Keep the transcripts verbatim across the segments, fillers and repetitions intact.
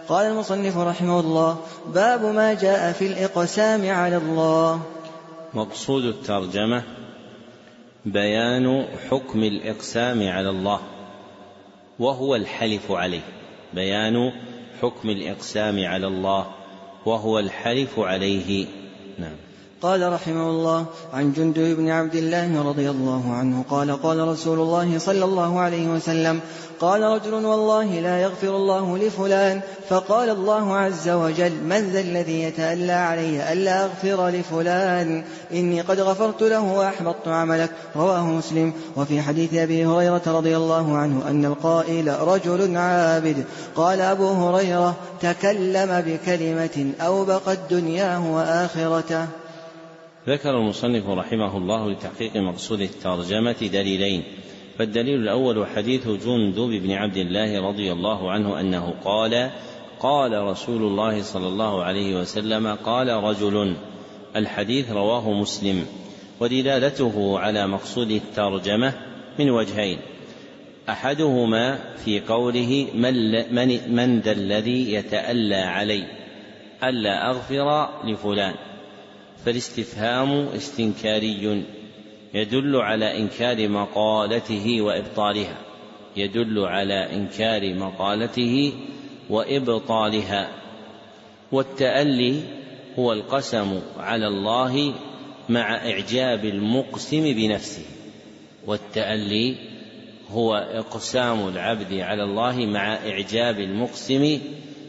قال المصنف رحمه الله: باب ما جاء في الإقسام على الله. مقصود الترجمة بيان حكم الإقسام على الله وهو الحلف عليه، بيان حكم الإقسام على الله وهو الحلف عليه. نعم. قال رحمه الله: عن جندب بن عبد الله رضي الله عنه قال: قال رسول الله صلى الله عليه وسلم: قال رجل: والله لا يغفر الله لفلان. فقال الله عز وجل: من ذا الذي يتألى علي ألا أغفر لفلان؟ إني قد غفرت له وأحبطت عملك. رواه مسلم. وفي حديث أبي هريرة رضي الله عنه أن القائل رجل عابد. قال أبو هريرة: تكلم بكلمة أوبقت دنياه وآخرته. ذكر المصنف رحمه الله لتحقيق مقصود الترجمة دليلين. فالدليل الأول حديث جندب بن عبد الله رضي الله عنه أنه قال: قال رسول الله صلى الله عليه وسلم: قال رجل. الحديث رواه مسلم. ودلالته على مقصود الترجمة من وجهين: أحدهما في قوله: من, من ذا الذي يتألى علي ألا أغفر لفلان، فالاستفهام استنكاري يدل على إنكار مقالته وإبطالها، يدل على إنكار مقالته وإبطالها. والتألي هو القسم على الله مع إعجاب المقسم بنفسه، والتألي هو إقسام العبد على الله مع إعجاب المقسم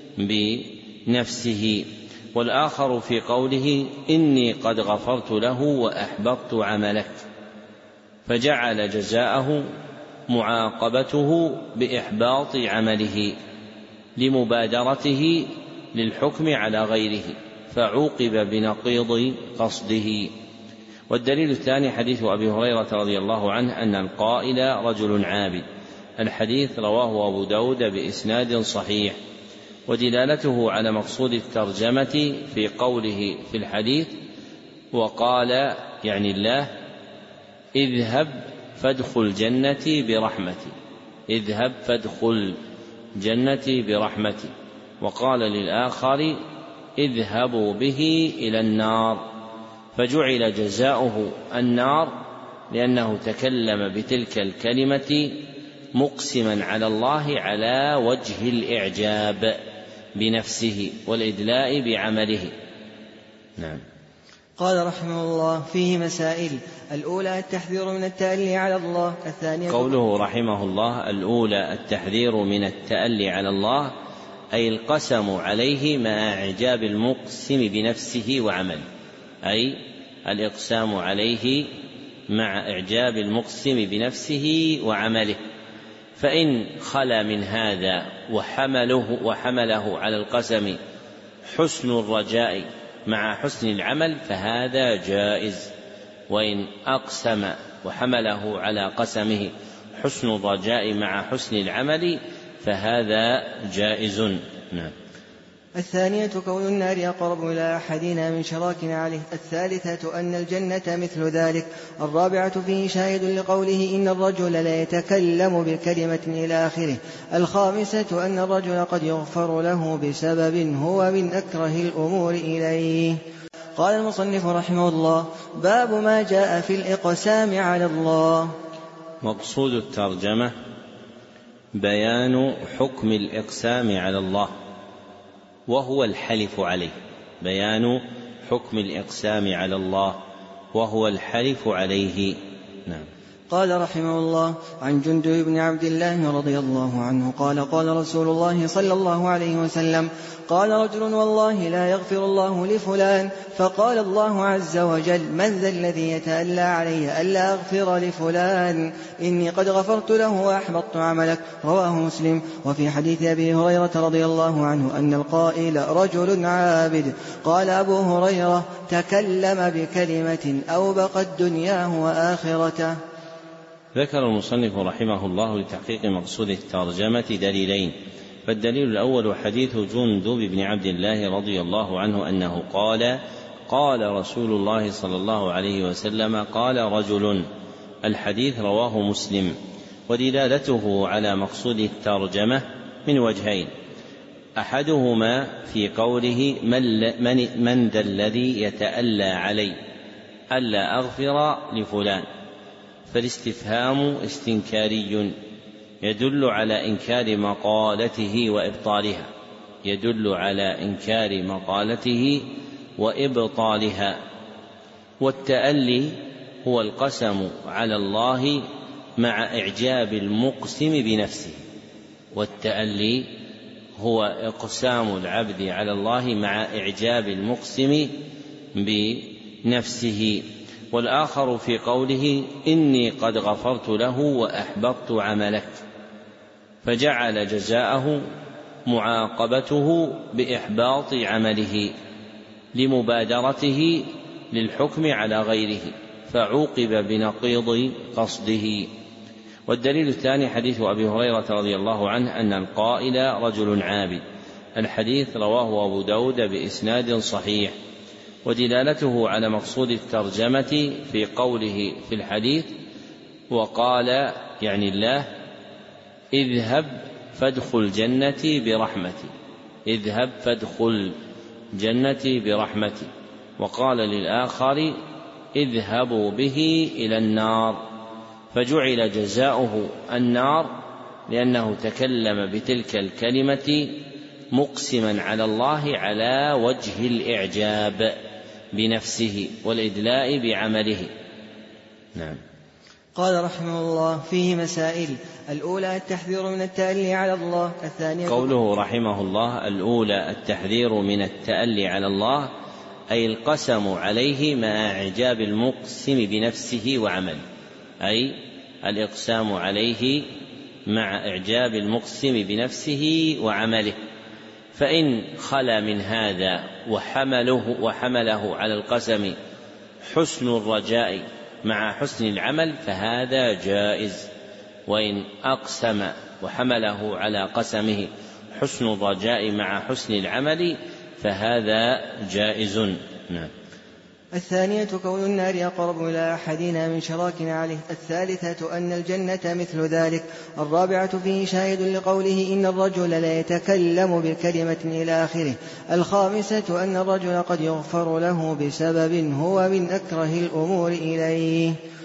بنفسه. والآخر في قوله: إني قد غفرت له وأحبطت عملك، فجعل جزاءه معاقبته بإحباط عمله لمبادرته للحكم على غيره، فعوقب بنقيض قصده. والدليل الثاني حديث أبي هريرة رضي الله عنه أن القائل رجل عابد. الحديث رواه أبو داود بإسناد صحيح. ودلالته على مقصود الترجمة في قوله في الحديث: وقال يعني الله: اذهب فادخل جنتي برحمتي، اذهب فادخل جنتي برحمتي. وقال للآخر: اذهبوا به إلى النار، فجعل جزاؤه النار لأنه تكلم بتلك الكلمة مقسما على الله على وجه الإعجاب بنفسه والإدلاء بعمله. نعم. قال رحمه الله: فيه مسائل. الأولى التحذير من التألي على الله. الثانية قوله رحمه الله: الأولى التحذير من التألي على الله، أي القسم عليه مع إعجاب المقسم بنفسه وعمله، أي الإقسام عليه مع إعجاب المقسم بنفسه وعمله. فإن خلا من هذا وحمله, وحمله على القسم حسن الرجاء مع حسن العمل فهذا جائز، وإن أقسم وحمله على قسمه حسن الرجاء مع حسن العمل فهذا جائز. نعم. الثانية كون النار أقرب إلى أحدنا من شراكنا عليه. الثالثة أن الجنة مثل ذلك. الرابعة فيه شاهد لقوله: إن الرجل لا يتكلم بكلمة إلى آخره. الخامسة أن الرجل قد يغفر له بسبب هو من أكره الأمور إليه. قال المصنف رحمه الله: باب ما جاء في الإقسام على الله. مقصود الترجمة بيان حكم الإقسام على الله وهو الحلف عليه، بيان حكم الإقسام على الله وهو الحلف عليه. نعم. قال رحمه الله: عن جندب بن عبد الله رضي الله عنه قال: قال رسول الله صلى الله عليه وسلم: قال رجل: والله لا يغفر الله لفلان. فقال الله عز وجل: من ذا الذي يتألى علي ألا أغفر لفلان؟ إني قد غفرت له وأحبطت عملك. رواه مسلم. وفي حديث أبي هريرة رضي الله عنه أن القائل رجل عابد. قال أبو هريرة: تكلم بكلمة أوبقت دنياه وآخرته. ذكر المصنف رحمه الله لتحقيق مقصود الترجمة دليلين. فالدليل الأول حديث جندب بن عبد الله رضي الله عنه أنه قال: قال رسول الله صلى الله عليه وسلم: قال رجل. الحديث رواه مسلم. ودلالته على مقصود الترجمة من وجهين: أحدهما في قوله من, من ذا الذي يتألى علي ألا أغفر لفلان، فالاستفهام استنكاري يدل على إنكار مقالته وإبطالها يدل على إنكار مقالته وإبطالها. والتألي هو القسم على الله مع إعجاب المقسم بنفسه والتألي هو إقسام العبد على الله مع إعجاب المقسم بنفسه. والآخر في قوله إني قد غفرت له وأحبطت عملك، فجعل جزاءه معاقبته بإحباط عمله لمبادرته للحكم على غيره، فعوقب بنقيض قصده. والدليل الثاني حديث أبي هريرة رضي الله عنه أن القائل رجل عابد، الحديث رواه أبو داود بإسناد صحيح. ودلالته على مقصود الترجمة في قوله في الحديث وقال يعني الله اذهب فادخل جنتي برحمتي اذهب فادخل جنتي برحمتي، وقال للآخر اذهبوا به إلى النار، فجعل جزاؤه النار لأنه تكلم بتلك الكلمة مقسما على الله على وجه الإعجاب بنفسه والإدلاء بعمله. نعم. قال رحمه الله فيه مسائل: الأولى التحذير من التألي على الله. الثانية قوله رحمه الله الأولى التحذير من التألي على الله أي القسم عليه مع إعجاب المقسم بنفسه وعمله، أي الإقسام عليه مع إعجاب المقسم بنفسه وعمله. فإن خلا من هذا وحمله, وحمله على القسم حسن الرجاء مع حسن العمل فهذا جائز، وإن أقسم وحمله على قسمه حسن الرجاء مع حسن العمل فهذا جائز. نعم. الثانية كون النار أقرب إلى أحدنا من شراكنا عليه. الثالثة أن الجنة مثل ذلك. الرابعة فيه شاهد لقوله إن الرجل لا يتكلم بكلمة إلى آخره. الخامسة أن الرجل قد يغفر له بسبب هو من أكره الأمور إليه.